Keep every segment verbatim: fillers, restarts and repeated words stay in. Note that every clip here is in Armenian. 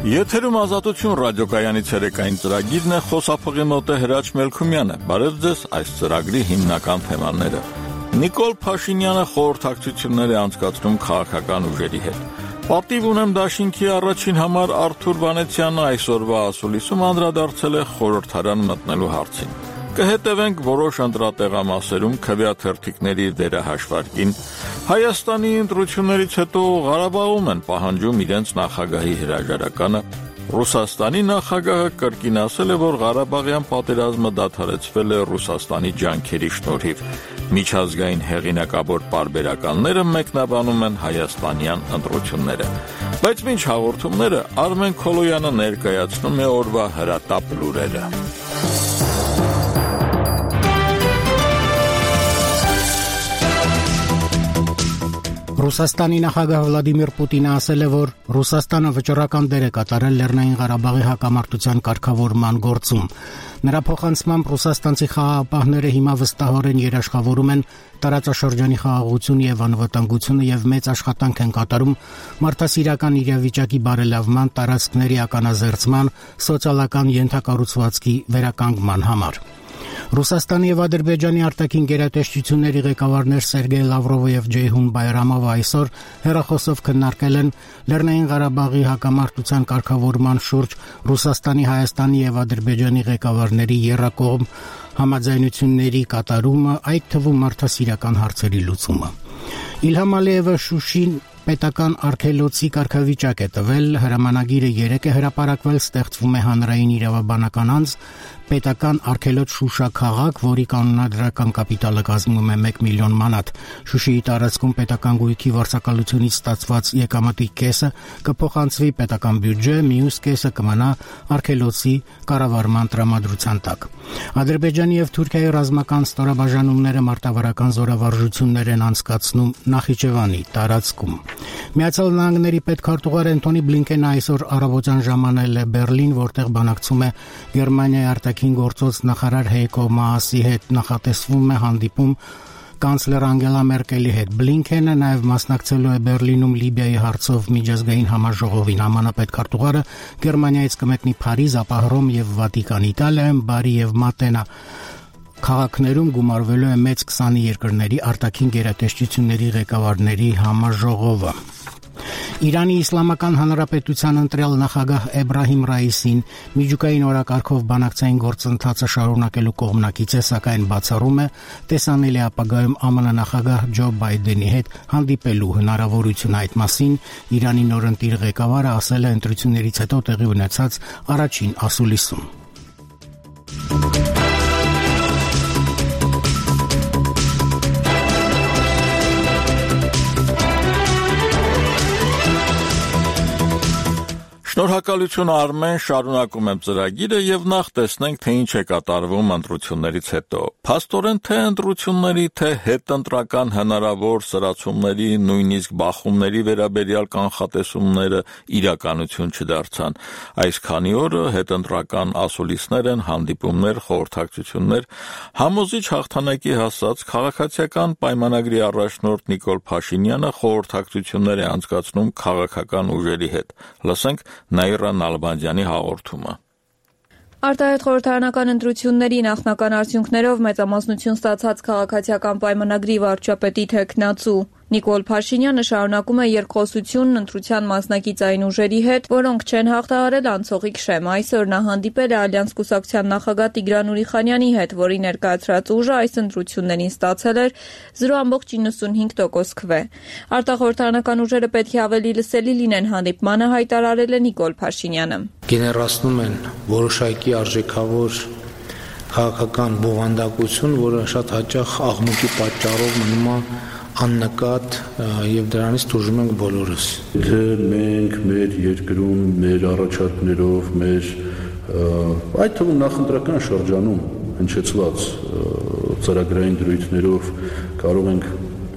Եթերում Ազատություն ռադիոկայանի ցերեկային ծրագիրն է, խոսափողի մոտ է Հրաչ Մելքումյանը։ Բարև ձեզ, այս ծրագրի հիմնական թեմաները։ Նիկոլ Փաշինյանը խորհրդակցություններ է անցկացնում քաղաքական ուժերի հետ։ Պատիվ ունեմ դաշինքի առաջին համար Արթուր Վանեցյանը այսօրվա ասուլիսում անդրադարձել է խորհրդարան մտնելու հարցին։ Կհետևենք որոշ ընտրատեղամասերում քվեաթերթիկների դերահաշվարկին։ Հայաստանի ընտրություններից հետո Ղարաբաղում են պահանջում իրենց նախագահի հրաժարականը։ Ռուսաստանի նախագահը կրկին ասել է, որ Ղարաբաղյան պատերազմը դադարեցվել է Ռուսաստանի ջանքերի շնորհիվ։ Միջազգային հեղինակավոր պարբերականները մեկնաբանում են հայաստանյան ընտրությունները։ Բայց մինչ հաղորդումները Արմեն Քոլոյանը ներկայացնում է օրվա հրատապ լուրերը։ Ռուսաստանի նախագահ Վլադիմիր Պուտինը ասել է, որ Ռուսաստանը վճռական դեր է կատարել Լեռնային Ղարաբաղի հակամարտության կարգավորման գործում։ Նրա փոխանցմամբ ռուսաստանցի խաղաղապահները հիմա վստահորեն երաշխավորում են տարածաշրջանի խաղաղությունը եւ անվտանգությունը եւ մեծ աշխատանք են կատարում մարդասիրական իրավիճակի բարելավման, տարածքների ականազերծման, սոցիալական ենթակառուցվածքի վերականգնման համար։ Ռուսաստանի եւ Ադրբեջանի արտաքին գերատեսչությունների ղեկավարներ Սերգեյ Լավրովը եւ Ջեյհուն Բայրամովը այսօր հեռախոսով քննարկել են Լեռնային Ղարաբաղի հակամարտության կարգավորման շուրջ Ռուսաստանի, Հայաստանի եւ Ադրբեջանի ղեկավարների եռակողմ համաձայնությունների կատարումը, այդ թվում մարդասիրական հարցերի լուծումը։ Իլհամ Ալիևը Շուշին պետական արգելոցի կարգավիճակ է տվել, հրամանագիրը երեկ է հրապարակվել, ստեղծվում է հանրային իրավաբանական անձ, պետական արգելոց Շուշա քաղաք, որի կանոնադրական կապիտալը կազմում է մեկ միլիոն մանատ։ Շուշիի տարածքում պետական գույքի վարձակալությունից ստացված եկամտի կեսը կփոխանցվի պետական բյուջե, մյուս կեսը կմնա արգելոցի կառավարման տրամադրության տակ։ Ադրբեջանի եւ Թուրքիայի ռազմական ստորաբաժանումները մարտավարական զորավարժություններ են անցկացնում Նախիջևանի տարածքում։ Միացյալ Նահանգների պետքարտուղար Անտոնի Բլինքենը այսօր առավոտյան ժամանել է Բերլին, որտեղ բանակցում է Գերմանիայի արտաքին գործոց նախարար Հեյկո Մաասի հետ, նախատեսվում է հանդիպում կանցլեր Անգելա Մերկելի հետ։ Բլինքենը նաև մասնակցելու է Բերլինում Լիբիայի հարցով միջազգային համաժողովին։ ԱՄՆ պետքարտուղարը Գերմանիայից կմեկնի Փարիզ, ապա Հռոմ եւ Վատիկան, Իտալիայում Բարի եւ Մատենա քաղաքներում գումարվելու է մեծ քսան երկրների արտաքին գերատեսչությունների ղեկավարների համաժողովը։ Իրանի Իսլամական Հանրապետության ընտրյալ նախագահ Էբրահիմ Ռայիսին միջուկային օրակարգով բանակցային գործընթացը շարունակելու կողմնակից է, սակայն բացառում է տեսանելի ապագայում ԱՄՆ նախագահ Ջո Բայդենի հետ հանդիպելու հնարավորություն։ Այդ մասին Իրանի նորընտիր ղեկավարը ասել է ընտրություններից հետո տեղի ունեցած առաջին ասուլիսում։ Շնորհակալություն Արմեն, շարունակում եմ ծրագիրը եւ նախ տեսնենք, թե ինչ է կատարվում ընտրություններից հետո։ Փաստորեն թե ընտրությունների, թե հետընտրական հնարավոր սրացումների, նույնիսկ բախումների վերաբերյալ կանխատեսումները իրականություն չդարձան։ Այս քանի օրը հետընտրական ասուլիսներ են, հանդիպումներ, խորհրդակցություններ, համոզիչ հաղթանակի հասած քաղաքացիական պայմանագրի առաջնորդ Նիկոլ Փաշինյանը խորհրդակցություններ է անցկացնում քաղաքական ուժերի հետ։ Լսենք Նաիրա Նալբանդյանի հաղորդումը։ Արտահայտ խորհրդարանական ընտրությունների նախնական արդյունքներով մեծամասնություն ստացած քաղաքացիական պայմանագրի վարչապետի թեկնածու Նիկոլ Փաշինյանը շարունակում է երկխոսությունն ընտրության մասնակից այն ուժերի հետ, որոնք չեն հաղթահարել անցողիկ շեմ։ Այսօր նա հանդիպել է Ալյանս կուսակցության նախագահ Տիգրան Ուրիխանյանի հետ, որի ներկայացրած ուժը այս ընտրություններին ստացել էր զրո բացարձակ իննսունհինգ տոկոս քվե։ Արտախորհրդարանական ուժերը պետք է ավելի լսելի լինեն, հանդիպմանը հայտարարել է Նիկոլ Փաշինյանը։ Գեներացնում են որոշակի արժեքավոր քաղաքական բովանդակություն, որը շատ հաճախ աղմուկի պատճառով մնում է աննկատ եւ դրանից դժում ենք բոլորս։ Թե մենք մեր երկրում մեր առաջարկներով, մեր այդ թվում նախընտրական շրջանում հնչեցված ծրագրային դրույթներով կարող ենք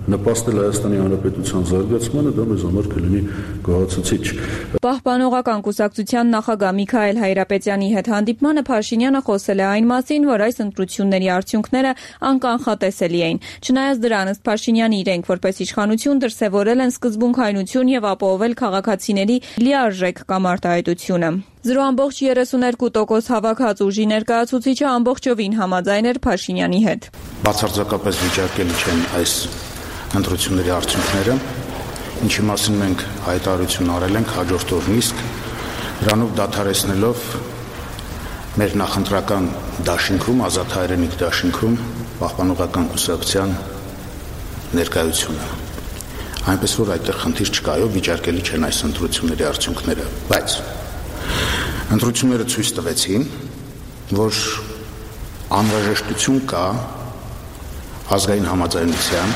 նպաստել Հայաստանի Հանրապետության զարգացմանը, դա մեզ համար կլինի գոհացուցիչ։ Պահպանողական կուսակցության նախագահ Միքայել Հայրապետյանի հետ հանդիպմանը Փաշինյանը խոսել է այն մասին, որ այս ընտրությունների արդյունքները անկանխատեսելի էին։ Չնայած դրան, ըստ Փաշինյանի, իրենք որպես իշխանություն դրսևորել են սկզբունքայնություն եւ ապահովել քաղաքացիների լիարժեք կամ արտահայտությունը։ զրո կόμma երեսուն երկու տոկոս հավաքած ուժի ներկայացուցիչը ամբողջովին համաձայն էր Փաշինյանի հետ։ Բացարձակապես վիճարկելի չեն այս ընտրությունների արդյունքները, ինչի մասին մենք հայտարարություն արել ենք հաջորդ օրն իսկ, դրանով դադարեցնելով մեր նախընտրական դաշինքում, ազատ հայրենիք դաշինքում պահպանողական կուսակցության ներկայությունը։ Այնպես որ այդտեղ խնդիր չկա, այո, վիճարկելի չեն այս ընտրությունների արդյունքները, բայց ընտրությունները ցույց տվեցին, որ անհրաժեշտություն կա ազգային համաձայնության,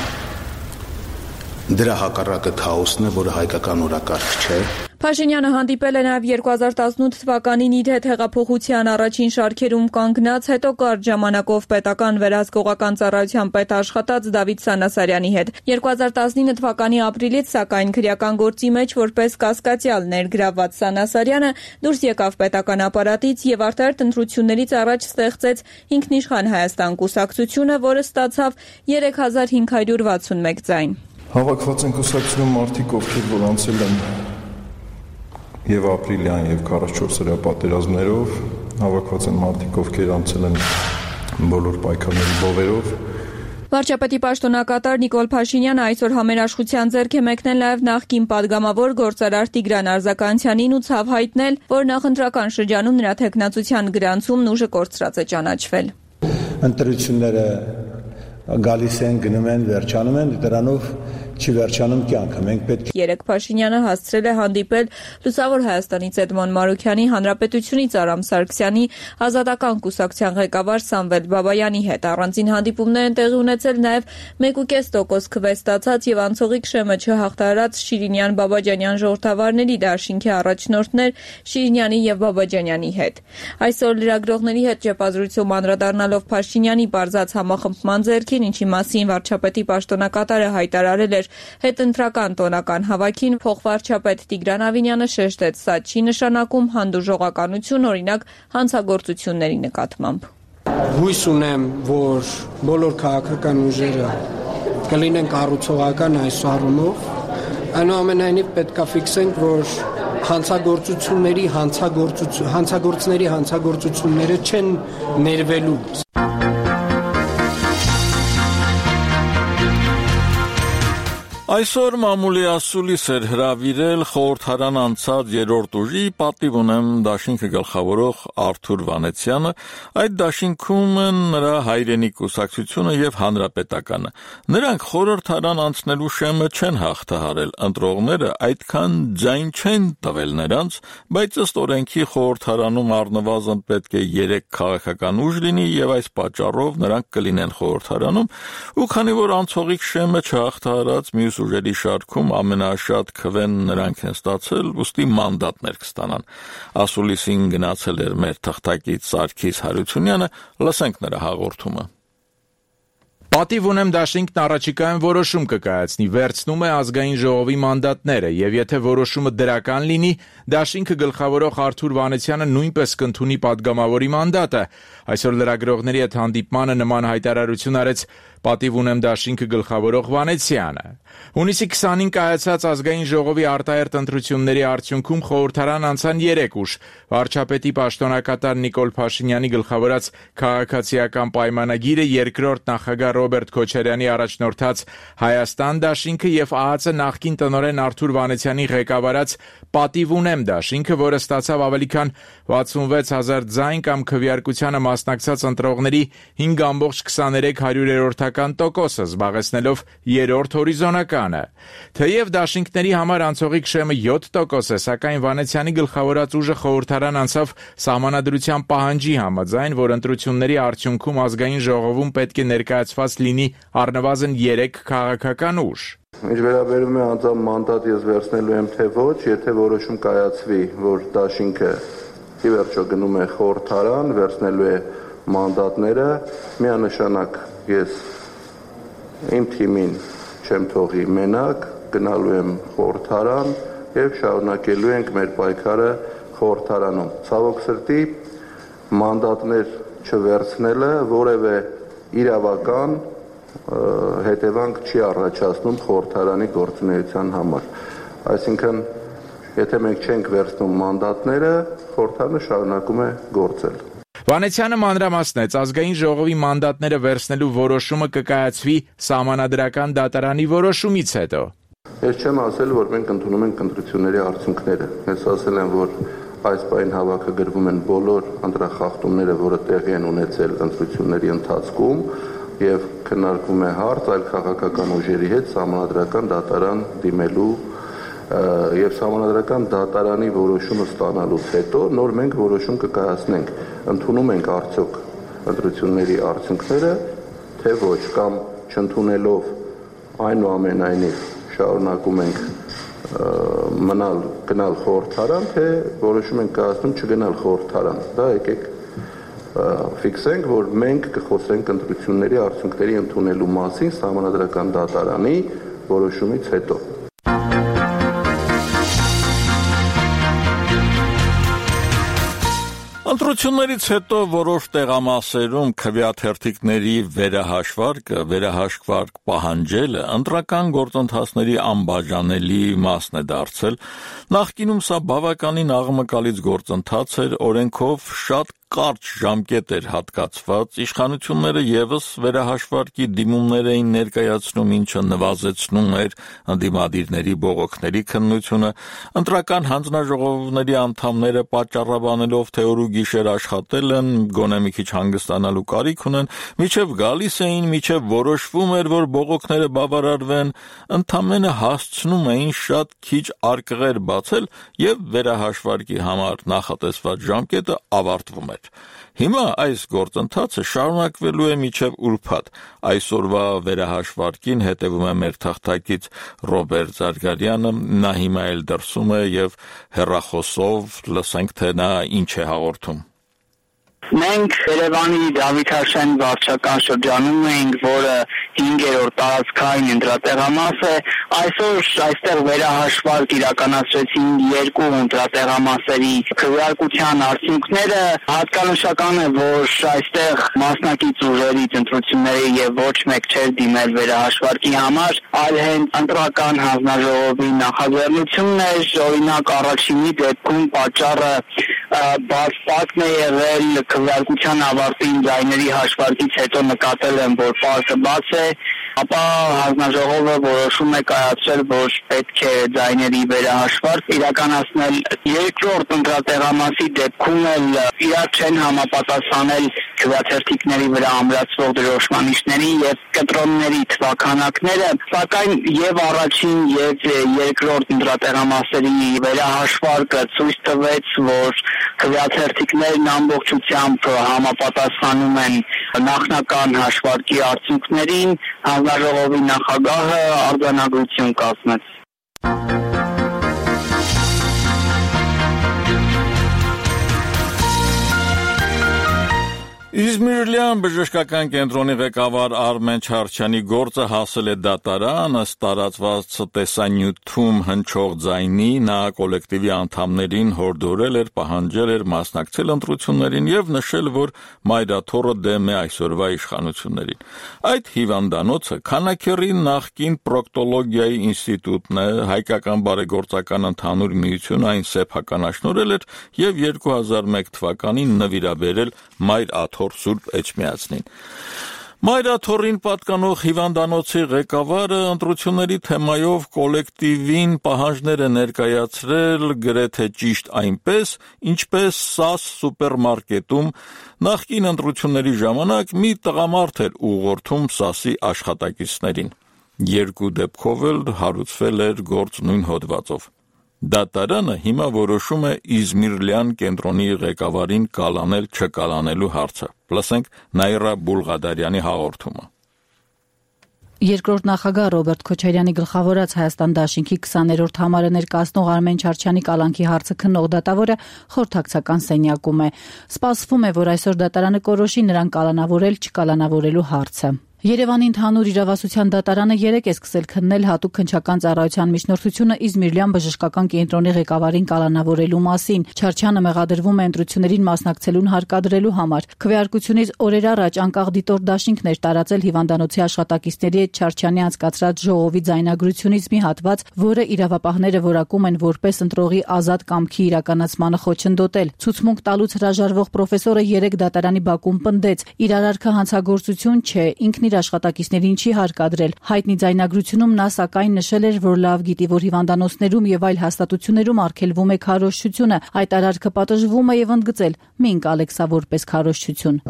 դրա հակառակը քաոսն է, որը հայկական օրակարգ չէ։ Փաշինյանը հանդիպել է նաև երկու հազար տասնութ թվականին իր հետ հեղափոխության առաջին շարքերում կանգնած, հետո կարճ ժամանակով պետական վերահսկողական ծառայության պետ աշխատած Դավիթ Սանասարյանի հետ։ երկու հազար տասնինը թվականի ապրիլից, սակայն քրեական գործի մեջ որպես կասկածյալ ներգրավված Սանասարյանը դուրս եկավ պետական ապարատից եւ արտահերթ ընտրություններից առաջ ստեղծեց Ինքնիշխան Հայաստան կուսակցությունը, որը ստացավ երեք հազար հինգ հարյուր վաթսունմեկ ձայն։ Հավաքված են կուսակցությունում մարդիկ, ովքեր որ անցել են եւ ապրիլյան եւ քառասունչորսերյա պատերազմներով, հավաքված են մարդիկ, ովքեր անցել են բոլոր պայքարների բովերով։ Վարչապետի պաշտոնակատար Նիկոլ Փաշինյանը այսօր համերաշխության ձեռք է մեկնել նաև նախկին падգամավոր գործարար Տիգրան Արզականյանին ու ցավ հայտնել, որ նախընտրական շրջանում նրա թեկնածության գրանցումն ուժը կորցրած է ճանաչվել։ Ընտրությունները գալիս են, գնում են, վերջանում են, դրանով չի վերջանում կյանքը։ Մենք պետք է Երեկ Փաշինյանը հասցրել է հանդիպել Լուսավոր Հայաստանից Էդմոն Մարուքյանի, Հանրապետությունից Արամ Սարգսյանի, Ազատական կուսակցության ղեկավար Սամվել Բաբայանի հետ։ Առանձին հանդիպումներ են տեղի ունեցել նաև մեկ կόμma պենս տոկոս քվե ստացած եւ անցողիկ շեմը չհաղթարած Շիրինյան-Բաբաջանյան ժողովրդավարների դաշինքի առաջնորդներ Շիրինյանի եւ Բաբաջանյանի հետ։ Այսօր լրագրողների հետ ճեպազրույցում անդրադառնալով Փաշինյանի բարձած համախմբման ձեռքին, ինչի մասին վարչապետի պաշտոնակատարը հայտարարել էր հետընտրական տոնական հավաքին, փոխվարչապետ Տիգրան Ավինյանը շեշտեց, սա չի նշանակում հանդուրժողականություն, օրինակ հանցագործությունների նկատմամբ։ Հույս ունեմ, որ բոլոր քաղաքական ուժերը կլինեն կառուցողական այս առումով, այնուամենայնիվ պետք է ֆիքսենք, որ հանցագործությունների հանցագործություն հանցագործների հանցագործությունները չեն ներվելու։ Այսօր մամուլի ասուլիս էր հրավիրել խորհրդարան անցած երրորդ ուժի պատիվ ունեմ դաշինքը գլխավորող Արթուր Վանեցյանը, այդ դաշինքում են նրա հայրենի կուսակցությունը եւ հանրապետականը։ Նրանք խորհրդարան անցնելու շեմը չեն հաղթահարել, ընտրողները այդքան ձայն չեն տվել նրանց, բայց ըստ օրենքի խորհրդարանում առնվազն պետք է երեք քաղաքական ուժ լինի եւ այս պատճառով նրանք կլինեն խորհրդարանում, ու քանի որ անցողիկ շեմը չհաղթահարած մյուս ուժերի շարքում ամենաշատ քվեն նրանք են ստացել, ուստի մանդատներ կստանան։ Ասուլիսին գնացել էր մեր թղթակից Սարգիս Հարությունյանը, լսենք նրա հաղորդումը։ Պատիվ ունեմ դաշինքն առաջիկայում որոշում կկայացնի, վերցնում է ազգային ժողովի մանդատները, եւ եթե որոշումը դրական լինի, դաշինքը գլխավորող Արթուր Վանեցյանը նույնպես կընդունի падգամավորի մանդատը։ Այսօր լրագրողների հետ հանդիպմանը նման հայտարարություն արեց պատիվ ունեմ դաշինքը գլխավորող Վանեցյանը։ Հունիսի քսանին կայացած ազգային ժողովի արտահերթ ընտրությունների արդյունքում խորհրդարան անցան երեք ուժ՝ վարչապետի պաշտոնակատար Նիկոլ Փաշինյանի գլխավորած քաղաքացիական պայմանագիրը, երկրորդ նախագահ Ռոբերտ Քոչարյանի առաջնորդած Հայաստան դաշինքը եւ ԱԱԾ նախկին տնօրեն Արթուր Վանեցյանի ղեկավարած պատիվ ունեմ դաշինքը, որը ստացավ ավելի քան վաթսունվեց հազար ձայն կամ քվեարկությանը մասնակցած ընտրողների հինգ կόμma քսաներեք հարյուրերորդական տոկոսը, զբաղեցնելով երրորդ հորիզոնականը։ Թեև դաշինքների համար անցողիկ շեմը յոթ տոկոս է, սակայն Վանեցյանի գլխավորած ուժը խորհրդարան անցավ սահմանադրության պահանջի համաձայն, որ ընտրությունների արդյունքում ազգային ժողովում պետք է ներկայացված լինի առնվազն երեք քաղաքական ուժ։ Ինչ վերաբերում է անձամբ մանդատ ես վերցնելու եմ թե ոչ, եթե որոշում կայացվի, որ դաշինքը ի վերջո գնում է խորհրդարան, վերցնելու է մանդատները, միանշանակ ես իմ թիմին չեմ թողի մենակ, գնալու եմ խորհրդարան եւ շարունակելու ենք մեր պայքարը խորհրդարանում։ Ցավոք սրտի մանդատներ չվերցնելը որևէ իրավական հետևանք չի առաջացնում խորհրդարանի գործունեության համար։ Այսինքն, եթե մենք չենք վերցնում մանդատները, խորհրդարանը շարունակում է գործել։ Վանեցյանը մանրամասնեց, ազգային ժողովի մանդատները վերցնելու որոշումը կկայացվի սահմանադրական դատարանի որոշումից հետո։ Ես չեմ ասել, որ մենք ընդունում ենք ընտրությունների արդյունքները։ Ես ասել եմ, որ այս պահին հավաքագրվում են բոլոր ընտրախախտումները, որը տեղի են ունեցել ընտրությունների ընթացքում, եւ քննարկվում է հարց այլ քաղաքական ուժերի հետ սահմանադրական դատարան դիմելու եւ սահմանադրական դատարանի որոշումը ստանալուց հետո նոր մենք որոշում կկայացնենք, ընդունում ենք արդյոք ընտրությունների արդյունքները, թե ոչ, կամ չընդունելով այնուամենայնիվ շարունակում ենք մնալ գնալ խորհրդարան, թե որոշում ենք կայացնում չգնալ խորհրդարան։ Դա եկեք ֆիքսենք, որ մենք կխոսենք ընտրությունների արդյունքների ընդունելու մասին սահմանադրական դատարանի որոշումից հետո։ Ընտրություններից հետո որոշ տեղամասերում քվեաթերթիկների վերահաշվարկը, վերահաշվարկ պահանջելը ընտրական գործընթացների անբաժանելի մասն է դարձել։ Նախկինում սա բավականին աղմկալից գործընթաց էր, օրենքով շատ կարճ ժամկետ էր հատկացված, իշխանությունները եւս վերահաշվարկի դիմումներ էին ներկայացնում, ինչը նվազեցնում էր ընդդիմադիրների բողոքների քննությունը, ընտրական հանձնաժողովների անդամները պատճառաբանելով, թե օր ու գիշեր աշխատել են, գոնե մի քիչ հանգստանալու կարիք ունեն, միջև գալիս էին, միջև որոշվում էր, որ բողոքները բավարարվեն, ընդամենը հասցնում էին շատ քիչ արկղեր բացել եւ վերահաշվարկի համար նախատեսված ժամկետը ավարտվում էր։ Հիմա այս գործընթացը շարունակվելու է մինչև ուրբաթ։ Այսօրվա վերահաշվարկին հետևում է մեր թղթակից Ռոբերտ Զարգարյանը, նա հիմա էլ դրսում է եւ հեռախոսով լսենք, թե նա ինչ է հաղորդում։ Մենք Երևանի Դավիթ Հաշեն վարչական շրջանում էինք, որը հինգերորդ տարածքային ընտրատեղամաս է։ Այսօր այստեղ վերահաշվարկ իրականացրեցին երկու ընտրատեղամասերի քվեարկության արդյունքները։ Հատկանշական է, որ այստեղ մասնակից ուժերից ընտրությունների եւ ոչ մեկ չէր դիմել վերահաշվարկի համար, այլ հենց ընտրական հանձնաժողովի նախաձեռնությունն էր։ Օրինակ առաջինի դեպքում պատճառը բացպակն է եղել քվեարկության ավարտին ձայների հաշվարկից հետո նկատել եմ, որ պարկը բաց է, ապա հանձնաժողովը որոշում է կայացրել, որ պետք է ձայների վերահաշվարկ իրականացնել։ Երկրորդ ընտրատեղամասի դեպքում էլ իրար չեն համապատասխանել քվեաթերթիկների վրա ամրացվող դրոշմանիշներին եւ կտրոնների թվաքանակները, սակայն եւ առաջին եւ երկրորդ ընտրատեղամասերի վերահաշվարկը ցույց տվեց, որ քվեաթերթիկներն ամբողջությամբ համապատասխանում են նախնական հաշվարկի արդյունքներին, հանձնաժողովի նախագահը արձանագրություն կազմեց։ Իզմիրլյան բժշկական կենտրոնի ղեկավար Արմեն Չարչյանի գործը հասել է դատարան, ըստ տարածված տեսանյութում հնչող ձայնի, նա կոլեկտիվի անդամներին հորդորել էր, պահանջել էր մասնակցել ընտրություններին եւ նշել, որ մայրաթոռը դեմ է այսօրվա իշխանություններին։ Այդ հիվանդանոցը Քանաքեռի նախկին պրոկտոլոգիայի ինստիտուտն է, հայկական բարեգործական ընդհանուր միությունը այն սեփականաշնորհել էր եւ երկու հազար մեկ թվականին նվիրաբերել Մայր Աթոռ Սուրբ Էջմիածնին։ Մայրաթոռին պատկանող հիվանդանոցի ղեկավարը ընտրությունների թեմայով կոլեկտիվին պահանջներ է ներկայացրել գրեթե ճիշտ այնպես, ինչպես ՍԱՍ սուպերմարկետում նախկին ընտրությունների ժամանակ մի տղամարդ էր ուղղորդում ՍԱՍ-ի աշխատակիցներին։ Երկու դեպքով էլ հարուցվել էր գործ նույն հոդվածով։ Դատարանը հիմա որոշում է Իզմիրլյան կենտրոնի ղեկավարին կալանել չկալանելու հարցը։ Լսենք Նաիրա Բուլղադարյանի հաղորդումը։ Երկրորդ նախագահ Ռոբերտ Քոչարյանի գլխավորած Հայաստան դաշինքի քսաներորդ համարը ներկայացնող Արմեն Չարչյանի կալանքի հարցը քննող դատավորը խորհրդակցական սենյակում է։ Սպասվում է, որ այսօր դատարանը կորոշի նրան կալանավորել չկալանավորելու հարցը։ Երևանի ընդհանուր իրավասության դատարանը երեկ է սկսել քննել հատուկ քննչական ծառայության միջնորդությունը Իզմիրլյան բժշկական կենտրոնի ղեկավարին կալանավորելու մասին։ Չարչյանը մեղադրվում է ընտրություններին մասնակցելուն հարկադրելու համար։ Քվեարկությունից օրեր առաջ անկախ դիտորդ դաշինքներ տարածել հիվանդանոցի աշխատակիցների հետ Չարչյանի անցկացրած ժողովի ձայնագրությունից մի հատված, որը իրավապահները որակում են որպես ընտրողի ազատ կամքի իրականացմանը խոչընդոտել։ Ցուցմունք տալուց հրաժարվող պրոֆեսորը երեկ դատարանի բակում պնդեց՝ իր արարքը հանցագործություն չէ, ինքն իր աշխատակիցներին չի հարկադրել։ Հայտնի ձայնագրությունում նա սակայն նշել էր, որ լավ գիտի, որ հիվանդանոցներում եւ այլ հաստատություններում արգելվում է քարոզչությունը։ Այդ արարքը պատժվում է եւ ընդգծել՝ մի ընկալեք սա որպես քարոզչություն։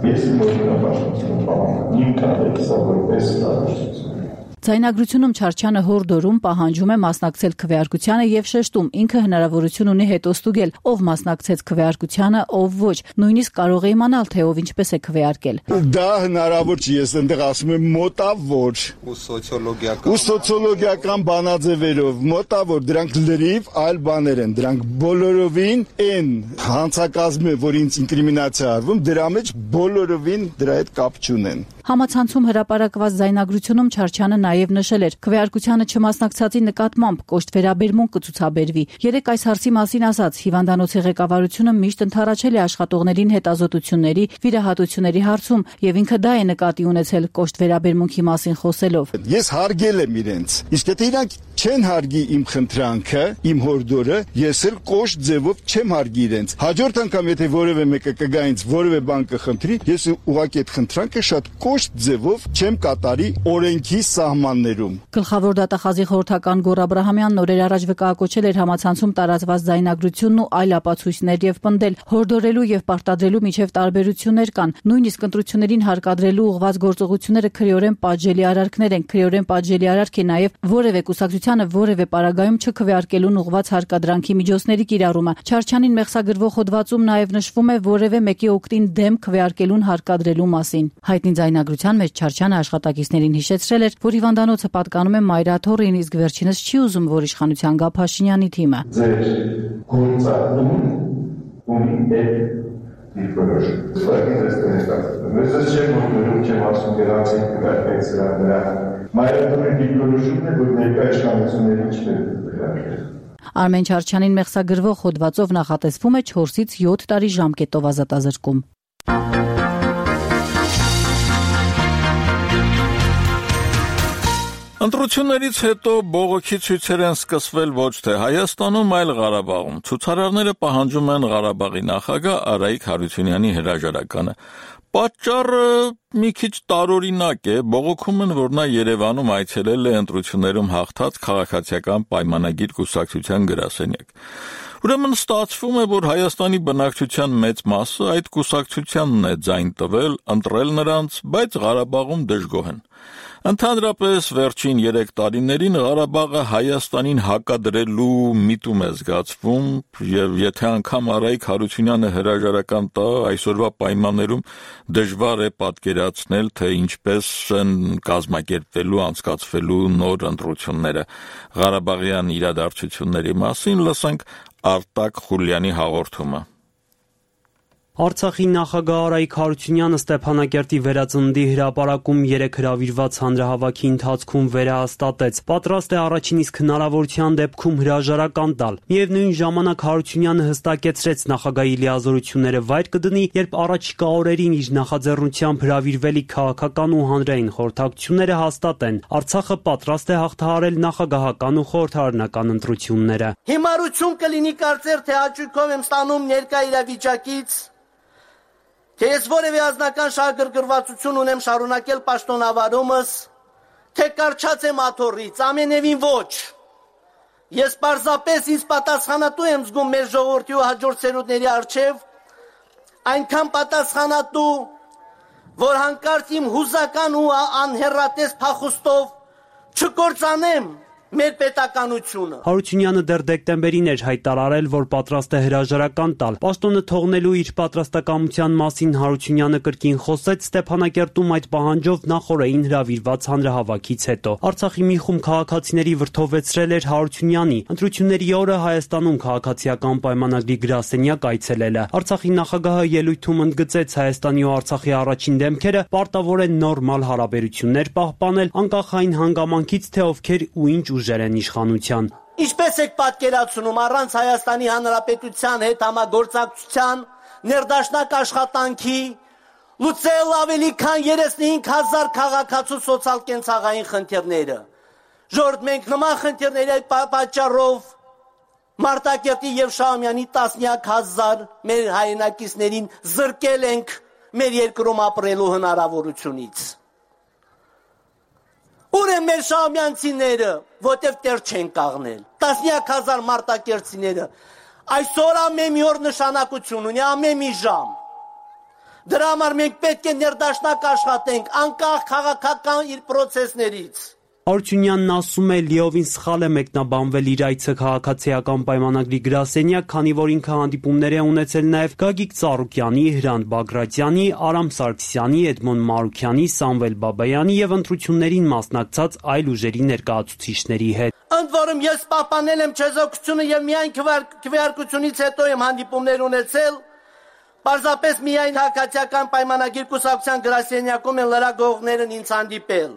Ձայնագրությունում Չարչյանը հորդորում պահանջում է մասնակցել քվեարկությանը եւ շեշտում ինքը հնարավորություն ունի հետո ստուգել, ով մասնակցեց քվեարկությանը, ով ոչ, նույնիսկ կարող է իմանալ, թե ով ինչպես է քվեարկել։ Դա հնարավոր չի, ես այնտեղ ասում եմ մոտավոր ու սոցիոլոգիական ու սոցիոլոգիական բանաձևերով մոտավոր, դրանք լրիվ այլ բաներ են, դրանք բոլորովին այն հանցակազմը, որ ինձ ինկրիմինացիա արվում, դրա մեջ բոլորովին դրա հետ կապ չունեն։ Համացանցում հրապարակված ձայնագրությունում Չարչյանը նաև նշել էր, քվեարկությանը չմասնակցածի նկատմամբ կոշտ վերաբերմունք կցուցաբերվի։ Երեկ այս հարցի մասին ասաց, հիվանդանոցի ղեկավարությունը միշտ ընդառաջել է աշխատողներին հետազոտությունների, վիրահատությունների հարցում, եւ ինքը դա է նկատի ունեցել կոշտ վերաբերմունքի մասին խոսելով։ Ես հարգել եմ իրենց, իսկ եթե իրանք չեն հարգի իմ խնդրանքը, իմ հորդորը, ես էլ կոշտ ձևով չեմ հարգի իրենց։ Հաջորդ անգամ եթե որևէ մեկը կգա ինձ որևէ բան կխնդրի, ես ուղղակի այդ խնդրանքը շատ կոշտ ձևով չեմ կատարի օրենքի սահմաններում։ Գլխավոր դատախազի խորհրդական Գոռ Աբրահամյանն օրեր առաջ վկայակոչել էր համացանցում տարածված ձայնագրությունն ու այլ ապացույցներ եւ պնդել, հորդորելու եւ պարտադրելու միջև տարբերություններ կան։ Նույնիսկ ընտրություններին հարկադրելու ուղղված գործողությունները քրեորեն պատժելի արարքներ են, քրեորեն պատժելի արարք է նաեւ որևէ կուսակցությանը որևէ պարագայում չքվեարկելուն ուղղված հարկադրանքի միջոցների կիրառումը։ Չարչյանին մեղսագրվող հոդվածում նաեւ նշվում է որևէ մեկի օգտին դեմ քվեարկելուն հարկադրելու մասին։ Հայտնի ձայնագրության մեջ Չարչյանը աշխատակիցներին հիշեցրել էր, որ հիվանդանոցը պատկանում է Մայրաթորին, իսկ վերջինս չի ուզում, որ իշխանության գա Փաշինյանի թիմը։ Ձեր գործառույթն ունի դիպլոմ։ Ես չեմ մոռանում, չեմ ասում գրանցի կարգային սրաները։ Մայրաթորի դիպլոմն է, որ ներկայ իշխանությունների չպետք է։ Արմեն Չարչյանին մեղսագրվող հոդվածով նախատեսվում է չորսից յոթ տարի ժամկետով ազատազրկում։ Ընտրություններից հետո բողոքի ցույցեր են սկսվել ոչ թե Հայաստանում, այլ Ղարաբաղում։ Ցուցարարները պահանջում են Ղարաբաղի նախագահ Արայիկ Հարությունյանի հրաժարականը։ Պատճառը մի քիչ տարօրինակ է, բողոքում են, որ նա Երևանում այցելել է ընտրություններում հաղթած քաղաքացիական պայմանագիր կուսակցության գրասենյակ։ Ուրեմն ստացվում է, որ Հայաստանի բնակչության մեծ մասը այդ կուսակցությանն է ձայն տվել, ընտրել նրանց, բայց Ղարաբաղում դժգոհ են։ Ընդհանրապես վերջին երեք տարիներին Ղարաբաղը Հայաստանին հակադրելու միտում է զգացվում, եւ եթե անգամ Արայիկ Հարությունյանը հրաժարական տա, այսօրվա պայմաններում դժվար է պատկերացնել, թե ինչպես են կազմակերպվելու, անցկացվելու նոր ընտրությունները։ Ղարաբաղյան իրադարձությունների մասին լսենք Արտակ Խուլյանի հաղորդումը։ Արցախի նախագահ Արայիկ Հարությունյանը Ստեփանակերտի վերածննդի հրապարակում երեկ հրավիրված հանրահավաքի ընթացքում վերահաստատեց, պատրաստ է առաջին իսկ հնարավորության դեպքում հրաժարական տալ։ Միևնույն ժամանակ Հարությունյանը հստակեցրեց նախագահի լիազորությունները վայր կդնի, երբ առաջիկա օրերին իր նախաձեռնությամբ հրավիրվելիք քաղաքական ու հանրային խորհրդակցությունները հաստատեն։ Արցախը պատրաստ է հաղթահարել նախագահական ու խորհրդարանական ընտրությունները։ Հիմարություն կլինի կարծեր, թե հաճույքով եմ ստանում ներկա իրավիճակից, թե ես որևէ ազնական շահագրգռվածություն ունեմ շարունակել պաշտոնավարումս, թե կարճած եմ աթոռից, ամենևին ոչ։ Ես պարզապես ինձ պատասխանատու եմ զգում մեր ժողովրդի ու հաջորդ սերունդների առջև, այնքան պատասխանատու, որ հանկարծ իմ հուզական ու անհեռատես փախուստով չկործանեմ մեր պետականությունը։ Հարությունյանը դեռ դեկտեմբերին էր հայտարարել, որ պատրաստ է հրաժարական տալ։ Պաշտոնը թողնելու իր պատրաստակամության մասին Հարությունյանը կրկին խոսեց Ստեփանակերտում այդ պահանջով նախօրեին հրավիրված հանրահավաքից հետո։ Արցախի մի խումբ քաղաքացիների վրդովեցրել էր Հարությունյանի ընտրությունների օրը Հայաստանում քաղաքացիական պայմանագրի գրասենյակ այցելելը։ Արցախի նախագահը ելույթում ընդգծեց Հայաստանի ու Արցախի առաջին դեմքերը պարտավոր են նորմալ հարաբերություններ պահպանել, անկախ այն հանգամանքից, թե ովքեր ու ինչ ուժեր են իշխանության։ Ինչպես եք պատկերացնում առանց Հայաստանի Հանրապետության հետ համագործակցության ներդաշնակ աշխատանքի լուծել ավելի քան երեսնհինգ հազար քաղաքացու սոցիալ-կենցաղային խնդիրները։ Ժողովուրդ, մենք նման խնդիրների պատճառով Մարտակերտի եւ Շահումյանի տասնյակ հազար մեր հայրենակիցներին զրկել ենք մեր երկրում ապրելու հնարավորությունից։ Ուր են մեր շահումյանցիները, որտև տեր չեն կաղնել։ Տասնյակ հազար մարտակերտցիները այսօր ամեն մի օր նշանակություն ունի, ամեն մի ժամ։ Դրա համար մենք պետք է ներդաշնակ աշխատենք անկախ քաղաքական իր պրոցեսներից։ Հարությունյանն ասում է, լիովին սխալ է մեկնաբանվել իր այցը քաղաքացիական պայմանագրի գրասենյակ, քանի որ ինքը հանդիպումներ է ունեցել նաև Գագիկ Ծառուկյանի, Հրանտ Բագրատյանի, Արամ Սարգսյանի, Էդմոն Մարուքյանի, Սամվել Բաբայանի եւ ընտրություններին մասնակցած այլ ուժերի ներկայացուցիչների հետ։ Ընդ որում ես պահպանել եմ չեզոքությունը եւ միայն քվեարկությունից հետո եմ հանդիպումներ ունեցել, պարզապես միայն քաղաքացիական պայմանագրի կուսակցության գրասենյակում են լրագրողներն ինձ հանդիպել։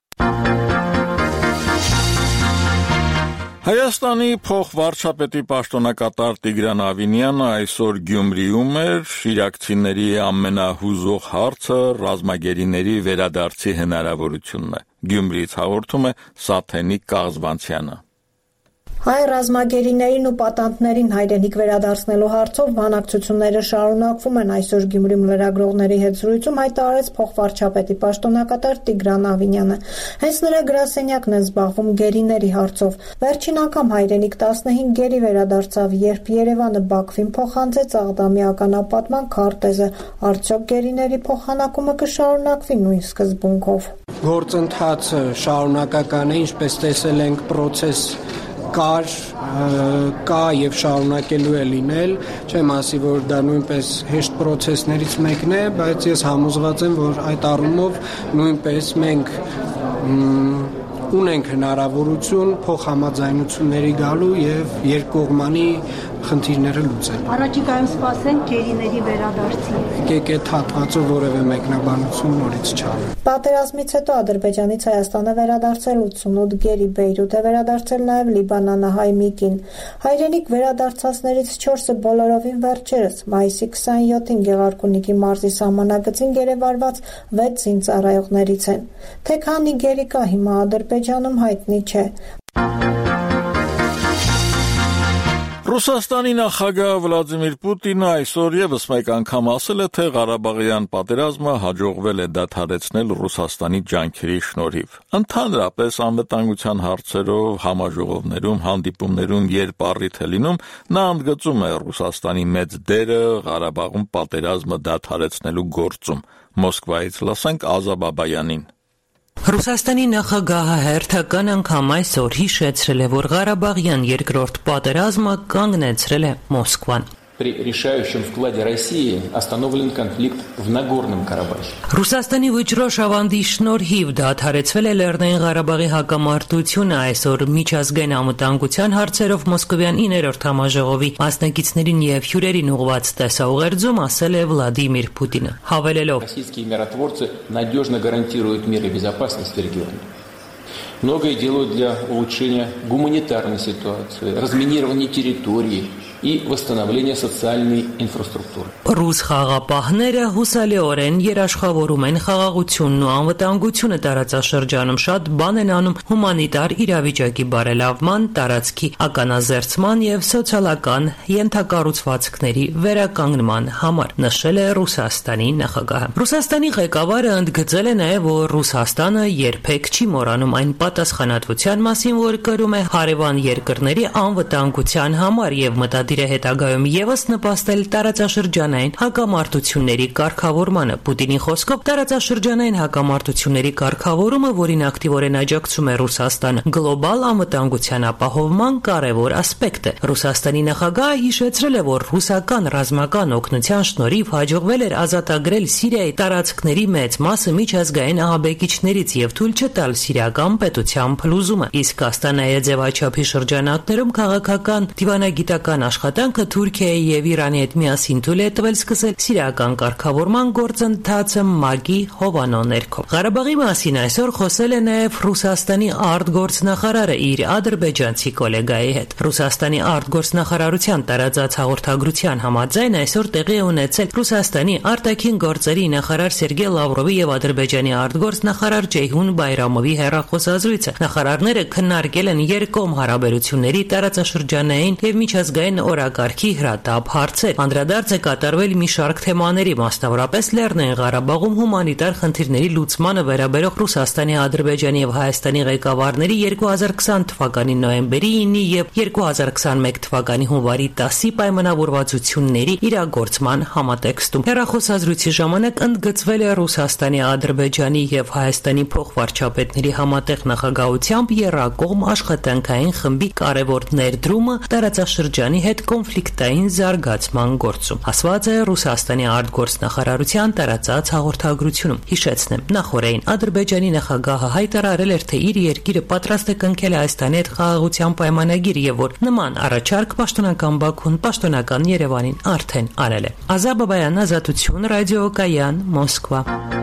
Հայաստանի փոխվարչապետի պաշտոնակատար Տիգրան Ավինյանը այսօր Գյումրիում էր, իրաքցիների ամենահուզող հարցը ռազմագերիների վերադարձի հնարավորությունն է։ Գյումրիից հաղորդում է Սաթենիկ Կաղզվանցյանը։ Հայ ռազմագերիներին ու պատանդներին հայրենիք վերադարձնելու հարցով բանակցությունները շարունակվում են։ Այսօր Գյումրիում լրագրողների հետ զրույցում հայտարարեց փոխվարչապետի պաշտոնակատար Տիգրան Ավինյանը։ Հենց նրա գրասենյակն է զբաղվում գերիների հարցով։ Վերջին անգամ հայրենիք տասնհինգ գերի վերադարձավ, երբ Երևանը Բաքվին փոխանցեց Աղդամի ականապատման քարտեզը։ Արդյոք գերիների փոխանակումը կշարունակվի նույն սկզբունքով։ Գործընթացը շարունակական է, ինչպես տեսել ենք, process կար, կա եւ շարունակելու է լինել, չեմ ասի, որ դա նույնպես հեշտ process-ներից մեկն է, բայց ես համոզված եմ, որ այդ առումով նույնպես մենք ունենք հնարավորություն փոխհամաձայնությունների գալու եւ երկկողմանի խնդիրները լուծել։ Առաջիկայում սպասենք գերիների վերադարձին։ Եկեք այդ հատվածով որևէ մեկնաբանություն նորից չանենք։ Պատերազմից հետո Ադրբեջանից Հայաստան է վերադարձել ութսունութ գերի, Բեյրութ է վերադարձել նաև լիբանանահայ մի կին։ Հայրենիք վերադարձածներից չորսը բոլորովին վերջերս մայիսի քսանյոթին Գեղարքունիքի մարզի սահմանագծին գերեվարված վեց զինծառայողներից են։ Թե քանի գերի կա հիմա Ադրբեջանում հայտնի չէ։ Ռուսաստանի նախագահ Վլադիմիր Պուտինը այսօր եւս մեկ անգամ ասել է, թե Ղարաբաղյան պատերազմը հաջողվել է դադարեցնել Ռուսաստանի ջանքերի շնորհիվ։ Ընդհանրապես անվտանգության հարցերով համաժողովներում, հանդիպումներում երբ առիթ է լինում, նա ընդգծում է Ռուսաստանի մեծ դերը Ղարաբաղում պատերազմը դադարեցնելու գործում։ Մոսկվայից լսենք Ազա Բաբայանին։ Ռուսաստանի նախագահը հերթական անգամ այսօր հիշեցրել է, որ Ղարաբաղյան երկրորդ պատերազմը կանգնեցրել է Մոսկվան։ При решающем вкладе России остановлен конфликт в Нагорном Карабахе. Ռուսաստանի վճռոշ ավանդի շնորհիվ դադարեցվել է Լեռնային Ղարաբաղի հակամարտությունը, այսօր միջազգային անվտանգության հարցերով Մոսկովյան իններորդ համաժողովի մասնակիցներին եւ հյուրերին ուղղված տեսաուղերձում ասել է Վլադիմիր Պուտինը, հավելելով. Российские миротворцы надежно гарантируют мир и безопасность в регионе. Многое делают для улучшения гуманитарной ситуации, разминирования территории и восстановления социальной инфраструктуры. Ռուս խաղապահները հուսալիորեն երաշխավորում են խաղաղությունն ու անվտանգությունը տարածաշրջանում, շատ բան են անում հումանիտար իրավիճակի բարելավման, տարածքի ականազերծման եւ սոցիալական ենթակառուցվածքների վերականգնման համար, նշել է Ռուսաստանի նախագահը։ Ռուսաստանի ղեկավարը ընդգծել է նաեւ, որ Ռուսաստանը երբեք չի մոռանում այն պատասխանատվության մասին, որ կրում է հարևան երկրների անվտանգության համար եւ մտադիր խնդիրը հետագայում եւս նպաստել տարածաշրջանային հակամարտությունների կարգավորմանը։ Պուտինի խոսքով տարածաշրջանային հակամարտությունների կարգավորումը, որին ակտիվորեն աջակցում է Ռուսաստանը, գլոբալ անվտանգության ապահովման կարևոր ասպեկտ է։ Ռուսաստանի նախագահը հիշեցրել է, որ ռուսական ռազմական օգնության շնորհիվ հաջողվել էր ազատագրել Սիրիայի տարածքների մեծ մասը միջազգային ահաբեկիչներից եւ թույլ չտալ սիրիական պետության փլուզումը։ Իսկ Աստանայի ձևաչափի շրջանակներում քաղաքական դիվանագիտական աշխատանքը Թուրքիայի եւ Իրանի հետ միասին թույլ է տվել սկսել սիրիական կարգավորման գործընթացը ՄԱԳ-ի հովանո ներքո։ Ղարաբաղի մասին այսօր խոսել է նաեւ Ռուսաստանի արտգործնախարարը իր ադրբեջանցի գոլեգայի հետ։ Ռուսաստանի արտգործնախարարության տարածած հաղորդագրության համաձայն այսօր տեղի է ունեցել Ռուսաստանի արտաքին գործերի նախարար Սերգեյ Լավրովի եւ Ադրբեջանի արտգործնախարար Ջեյհուն Բայրամովի հեռախոսազրույցը։ Նախարարները քննարկել են երկկողմ հարաբերությունների տարածաշրջանային եւ միջազգային օրակարգի հրատապ հարցեր։ Անդրադարձ է կատարվել մի շարք թեմաների, մասնավորապես Լեռնային Ղարաբաղում հումանիտար խնդիրների լուծմանը վերաբերող Ռուսաստանի, Ադրբեջանի եւ Հայաստանի ղեկավարների երկու հազար քսան թվականի նոյեմբերի ինը եւ երկու հազար քսանմեկ թվականի հունվարի տասի պայմանավորվածությունների իրագործման համատեքստում։ Հեռախոսազրույցի ժամանակ ընդգծվել է Ռուսաստանի, Ադրբեջանի եւ Հայաստանի փոխվարչապետների համատեղ նախագահությամբ եռակողմ աշխատանքային խմբի կարևոր ներդրումը տարածաշրջանի հետ կոնֆլիկտային զարգացման գործում, ասված է Ռուսաստանի արտգործնախարարության տարածած հաղորդագրությունում։ Հիշեցնեմ, նախորդին Ադրբեջանի նախագահը հայտարարել էր, թե իր երկիրը պատրաստ է կնքել Հայաստանի հետ խաղաղության պայմանագիր եւ որ նման առաջարկ պաշտոնական Բաքուն, պաշտոնական Երևանին արդեն արել է։ Ազատ Բաբայան, Ազատություն, Ռադիոկայան, Մոսկվա։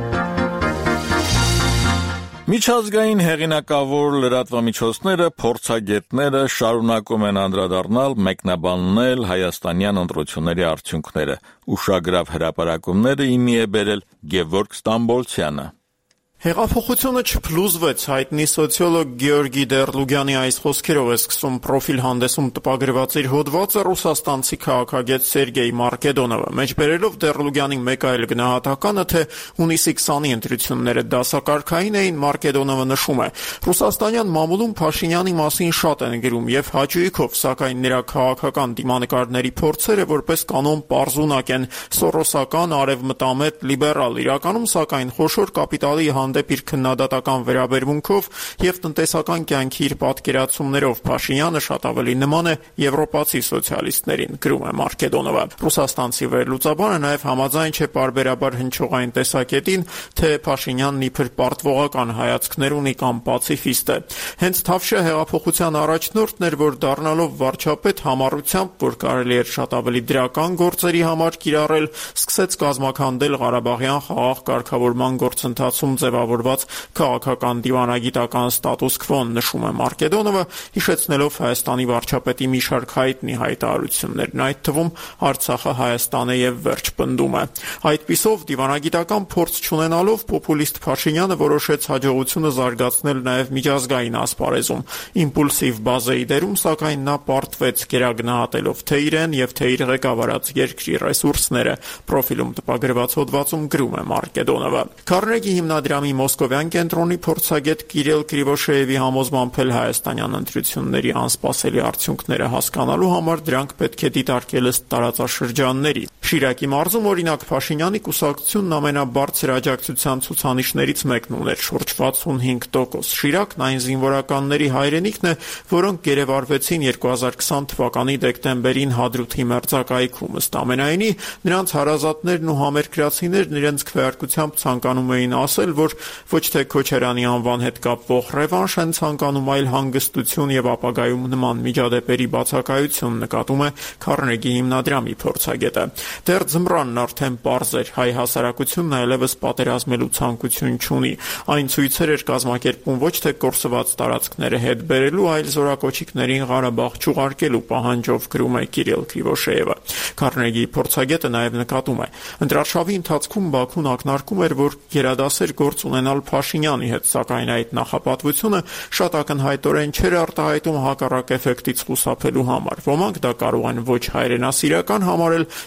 Միջազգային հեղինակավոր լրատվամիջոցները, փորձագետները շարունակում են անդրադառնալ, մեկնաբանել հայաստանյան ընտրությունների արդյունքները։ Ուշագրավ հրապարակումները իմի է բերել Գևորգ Ստամբոլցյանը։ Հեղափոխությունը չփլուզվեց, հայտնի սոցիոլոգ Գեորգի Դերլուգյանի այս խոսքերով է սկսում պրոֆիլ հանդեսում տպագրված իր հոդվածը ռուսաստանցի քաղաքագետ Սերգեյ Մարկեդոնովը։ Մեջբերելով Դերլուգյանի մեկ այլ գնահատականը, թե հունիսի քսանի ընտրությունները դասակարգային էին, Մարկեդոնովը նշում է. Ռուսաստանյան մամուլում Փաշինյանի մասին շատ են գրում եւ հաճույքով, սակայն նրա քաղաքական դիմանկարների փորձերը որպես կանոն պարզունակ են, սորոսական, արևմտամետ, լիբերալ, իրականում սակայն խոշոր կապիտալի հանդեպ իր քննադատական վերաբերմունքով եւ տնտեսական կյանքի իր պատկերացումներով Փաշինյանը շատ ավելի նման է եվրոպացի սոցիալիստներին, գրում է Մարկեդոնովը։ Ռուսաստանցի վերլուծաբանը նաեւ համաձայն չէ պարբերաբար հնչողային տեսակետին, թե Փաշինյանն իբր պարտվողական հայացքներ ունի կամ պացիֆիստ է։ Հենց Թավշյա հեղափոխության առաջնորդն էր, որ դառնալով վարչապետ համառությամբ, որ կարելի էր շատ ավելի դրական գործերի համար կիրառել, սկսեց կազմաքանդել Ղարաբաղյան խաղաղ կարգավորման գործընթացում ձևավորված քաղաքական դիվանագիտական ստատուս քվոն, նշում է Մարկեդոնովը, հիշեցնելով Հայաստանի վարչապետի մի շարք հայտնի հայտարարություններն, այդ թվում Արցախը Հայաստան է եւ վերջ պնդում է։ Այդպիսով դիվանագիտական փորձ չունենալով պոպուլիստ Փաշինյանը որոշեց հաջողությունը զարգացնել նաեւ միջազգային ասպարեզում։ Իմպուլսիվ բազեի դերում, սակայն նա պարտվեց գերագնահատելով թե իրեն եւ թե իր ղեկավարած երկրի ռեսուրսները, պրոֆիլում տպագրված հոդվածում գրում է Մարկեդոնովը։ Քարնեգի հիմնադրամի մոսկովյան կենտրոնի փորձագետ Կիրիլ Կրիվոշեևի համոզմամբ էլ հայաստանյան ընտրությունների անսպասելի արդյունքները հասկանալու համար դրանք պետք է դիտարկել ըստ տարածաշրջանների։ Շիրակի մարզում օրինակ Փաշինյանի կուսակցությունն ամենաբարձր աջակցության ցուցանիշներից մեկն ուներ, շուրջ վաթսունհինգ տոկոս։ Շիրակն այն զինվորականների հայրենիքն է, որոնք գերեվարվեցին երկու հազար քսան թվականի դեկտեմբերին Հադրութի մերձակայքում։ Ըստ ամենայնի, նրանց հարազատներն ու համերկրացիներն իրենց քվեարկությամբ ցանկանում էին ասել, որ ոչ թե Քոչարյանի անվան հետ կապվող ռևանշ են ցանկանում, այլ հանգստություն եւ ապագայում նման միջադեպերի բացակայություն, նկատում է Քարնեգի հիմնադրամի փորձագետը։ Դեռ ձմռանն արդեն պարզ էր, հայ հասարակությունն այլևս պատերազմելու ցանկություն չունի։ Այն ցույցեր էր կազմակերպում ոչ թե կորսված տարածքները հետ բերելու, այլ զորակոչիկներին Ղարաբաղ չուղարկելու պահանջով, գրում է Կիրիլ Կրիվոշեևը։ Քարնեգի փորձագետը նաեւ նկատում է. ընտրարշավի ընթացքում Բաքուն ակնարկում էր, որ գերադասեր գործ ունենալ Փաշինյանի հետ, սակայն այդ նախապատվությունը շատ ակնհայտորեն չէր արտահայտում հակառակ էֆեկտից խուսափելու համար։ Ոմանք դա կարող են ոչ հայրենասիրական համարել, սակայն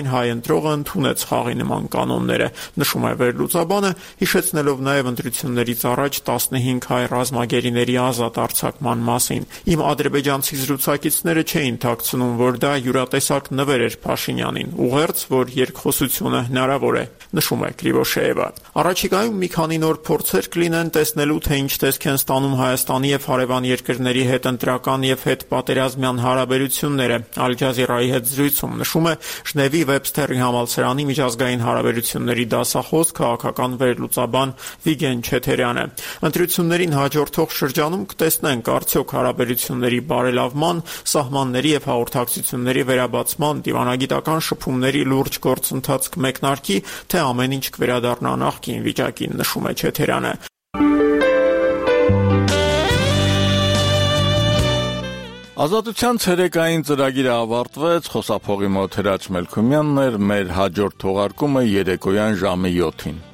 սակայն հայ ընտրողը ընդունեց խաղի նման կանոնները, նշում է վերլուծաբանը, հիշեցնելով նաև ընտրություններից առաջ տասնհինգ հայ ռազմագերիների ազատ արձակման մասին։ Իմ ադրբեջանցի զրուցակիցները չէին թաքցնում, որ դա յուրատեսակ նվեր էր Փաշինյանին, ուղերձ, որ երկխոսությունը հնարավոր է, նշում է Կրիվոշեևը։ Առաջիկայում մի քանի նոր փորձեր կլինեն տեսնելու, թե ինչ տեսք են ստանում Հայաստանի եւ հարևան երկրների հետ ընտրական եւ հետպատերազմյան հարաբերությունները։ Ալ Ջազիրայի հետ զրույցում նշում է Ժնևի Վեբստերի համալսարանի միջազգային հարաբերությունների դասախոս քաղաքական վերլուծաբան Վիգեն Չեթերյանը։ Ընտրություններին հաջորդող շրջանում կտեսնենք արդյոք հարաբերությունների բարելավման, սահմանների եւ հաղորդակցությունների վերաբացման, դիվանագիտական շփումների լուրջ գործընթաց կմեկնարկի, թե ամեն ինչ կվերադառնա նախկին վիճակին, նշում է Չեթերյանը։ Ազատության ցերեկային ծրագիրը ավարտվեց, խոսափողի մոտ Հրաչ Մելքումյանն էր, մեր հաջորդ թողարկումը երեկոյան ժամը յոթին։